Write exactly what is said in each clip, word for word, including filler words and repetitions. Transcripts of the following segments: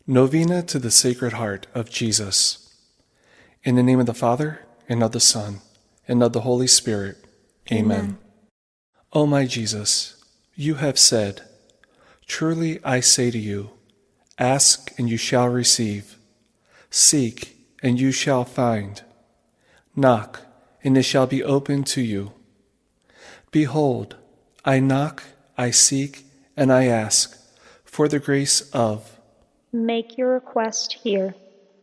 Novena to the Sacred Heart of Jesus. In the name of the Father, and of the Son, and of the Holy Spirit. Amen. Amen. O my Jesus, you have said, "Truly I say to you, ask and you shall receive. Seek and you shall find. Knock and it shall be opened to you. Behold, I knock, I seek, and I ask for the grace of." Make your request here.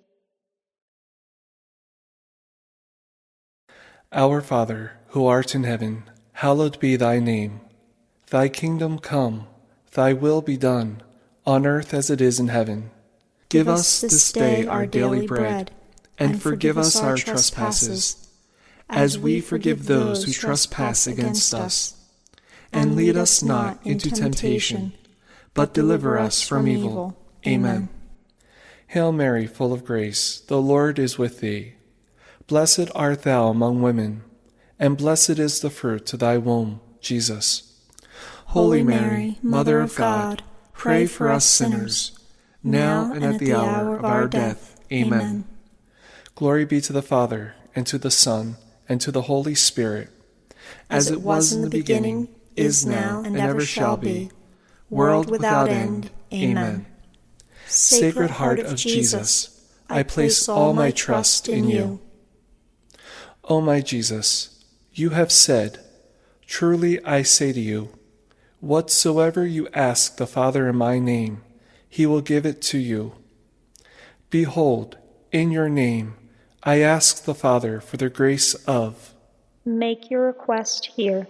Our Father, who art in heaven, hallowed be thy name. Thy kingdom come, thy will be done, on earth as it is in heaven. Give us this day our daily bread, and forgive us our trespasses, as we forgive those who trespass against us. And lead us not into temptation, but deliver us from evil. Amen. Hail Mary, full of grace, the Lord is with thee. Blessed art thou among women, and blessed is the fruit of thy womb, Jesus. Holy Mary, Mother of God, pray for us sinners, now and at the hour of our death. Amen. Glory be to the Father, and to the Son, and to the Holy Spirit, as it was in the beginning, is now, and ever shall be, world without end. Amen. Sacred Heart of Jesus, I place all my trust in you. O my Jesus, you have said, "Truly I say to you, whatsoever you ask the Father in my name, he will give it to you. Behold, in your name I ask the Father for the grace of." Make your request here.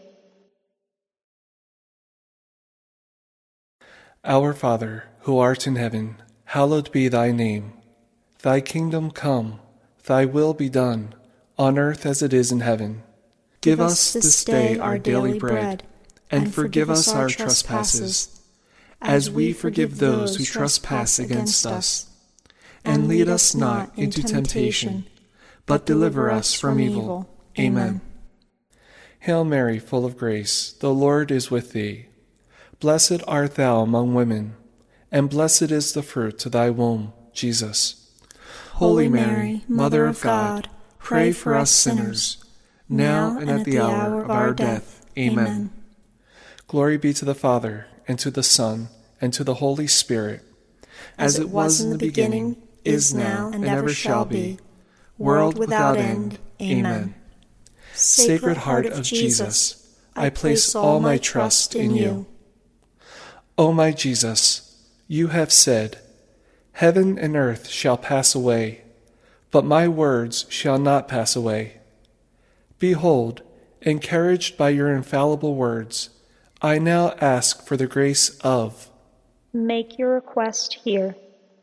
Our Father, who art in heaven, hallowed be thy name. Thy kingdom come, thy will be done, on earth as it is in heaven. Give us this day our daily bread, and forgive us our trespasses, as we forgive those who trespass against us. And lead us not into temptation, but deliver us from evil. Amen. Hail Mary, full of grace, the Lord is with thee. Blessed art thou among women, and blessed is the fruit of thy womb, Jesus. Holy Mary, Mother of God, pray for us sinners, now and at the hour of our death. Amen. Glory be to the Father, and to the Son, and to the Holy Spirit, as it was in the beginning, is now, and ever shall be, world without end. Amen. Sacred Heart of Jesus, I place all my trust in you. O my Jesus, you have said, "Heaven and earth shall pass away, but my words shall not pass away." Behold, encouraged by your infallible words, I now ask for the grace of. Make your request here.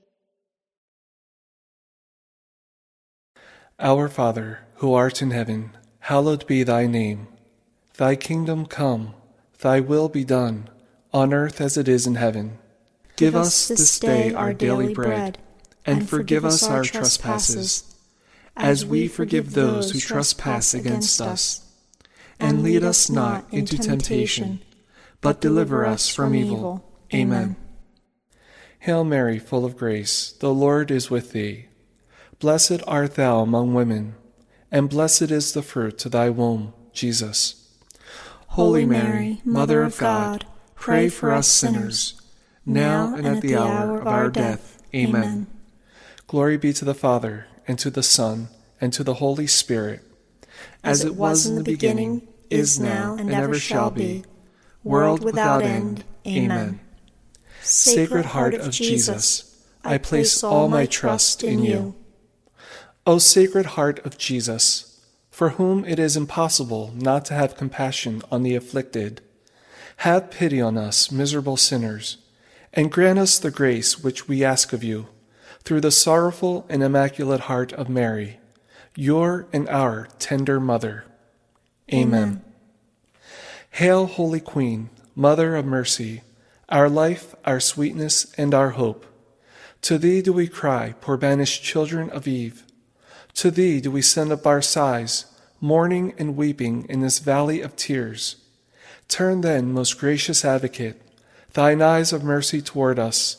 Our Father, who art in heaven, hallowed be thy name. Thy kingdom come, thy will be done, on earth as it is in heaven. Give us this day our daily bread, and forgive us our trespasses, as we forgive those who trespass against us. And lead us not into temptation, but deliver us from evil. Amen. Hail Mary, full of grace, the Lord is with thee. Blessed art thou among women, and blessed is the fruit of thy womb, Jesus. Holy Mary, Mother of God, pray for us sinners, now and at the hour of our death. Amen. Glory be to the Father, and to the Son, and to the Holy Spirit, as it was in the beginning, is now, and ever shall be, world without end. Amen. Sacred Heart of Jesus, I place all my trust in you. O Sacred Heart of Jesus, for whom it is impossible not to have compassion on the afflicted, have pity on us, miserable sinners, and grant us the grace which we ask of you, through the sorrowful and immaculate heart of Mary, your and our tender Mother. Amen. Amen. Hail, Holy Queen, Mother of Mercy, our life, our sweetness, and our hope. To thee do we cry, poor banished children of Eve. To thee do we send up our sighs, mourning and weeping in this valley of tears. Turn then, most gracious Advocate, thine eyes of mercy toward us,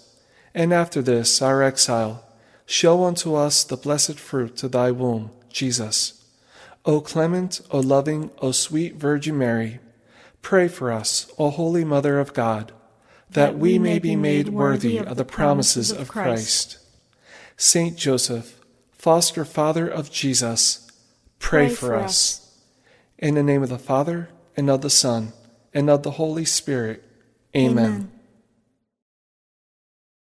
and after this our exile, show unto us the blessed fruit of thy womb, Jesus. O clement, O loving, O sweet Virgin Mary, pray for us, O Holy Mother of God, that we may be made worthy of the promises of Christ. Saint Joseph, foster father of Jesus, pray for us. In the name of the Father, and of the Son, and of the Holy Spirit. Amen.